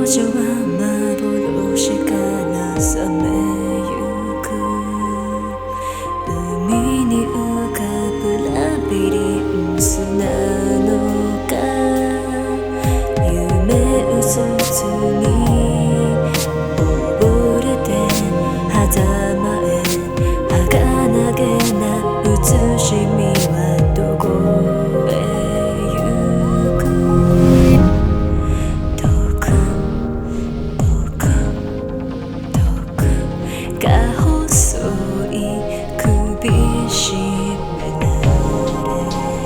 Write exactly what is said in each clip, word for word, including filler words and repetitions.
女は幻から覚めゆく海に浮かぶラビリンスなのか夢うつつに溺れて狭間へ儚げな美しみはどこへ細い首絞められ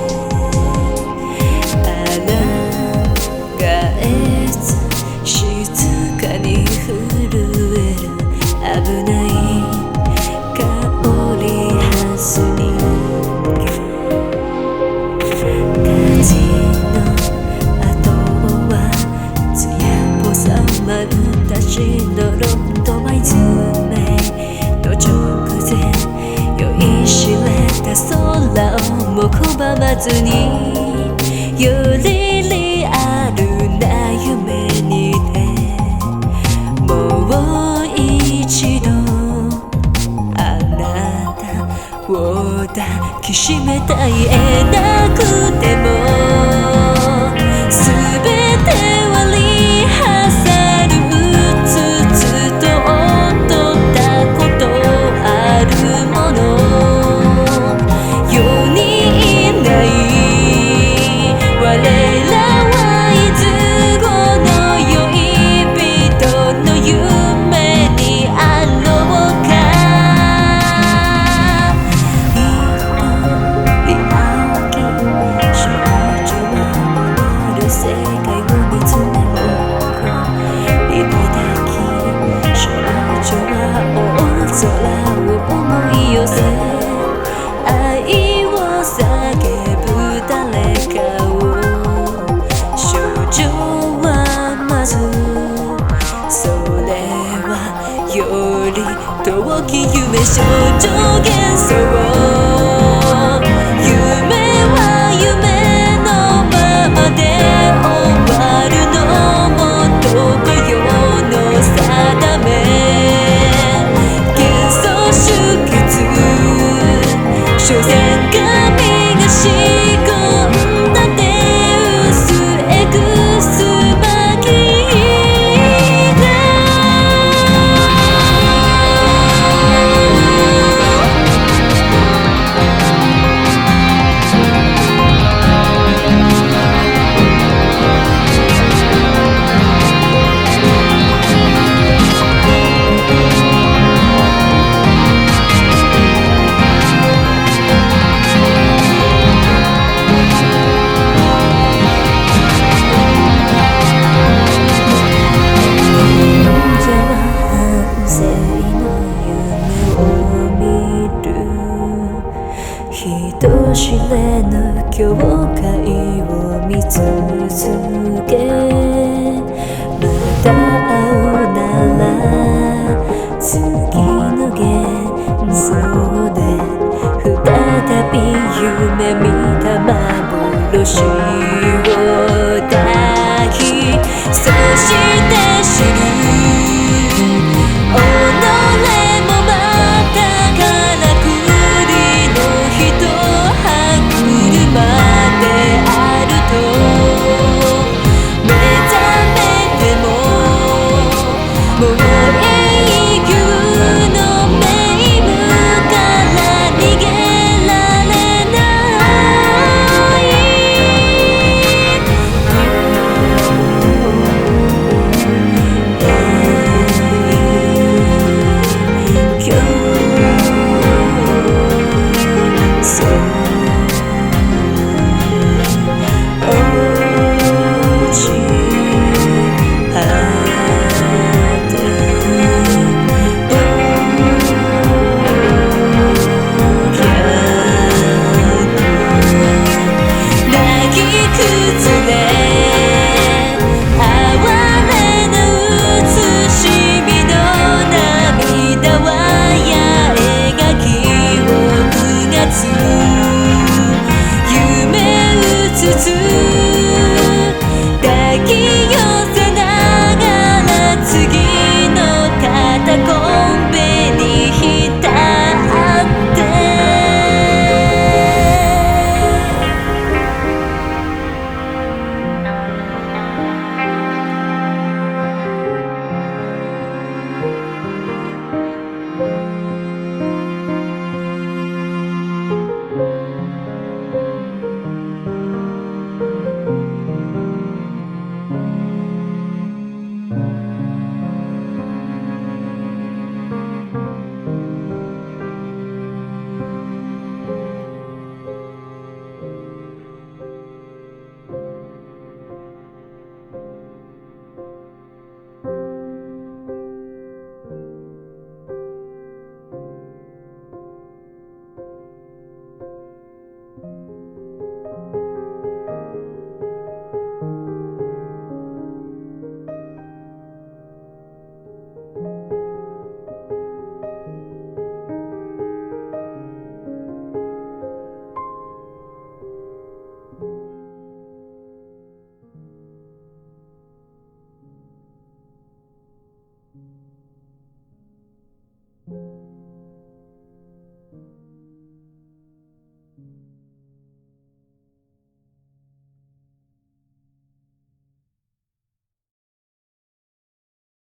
抗えず静かに震える危ない香りはす人形火事の後は艶っぽさまるたちのロンドマイズメ直前酔いしれた空をも拒まずによりリアルな夢にてもう一度あなたを抱きしめたいえなくても全てはリハーサルうつつと踊ったことあるもの世にいない我らはいつごの恋人の夢にあろうか一本青き少女は回る世界を見つめるビビたき少女は大空を思い寄せ愛を叫ぶ誰かを少女はまずそれはより遠き夢少女幻想夢は夢のままで終わるのもどこよの定め幻想集結所詮神が仕込んだデウスエクスマキー人知れぬ境界を見続けまた会うなら次の幻想で再び夢見た幻を抱きそして知る己もまたからくりの人歯車であると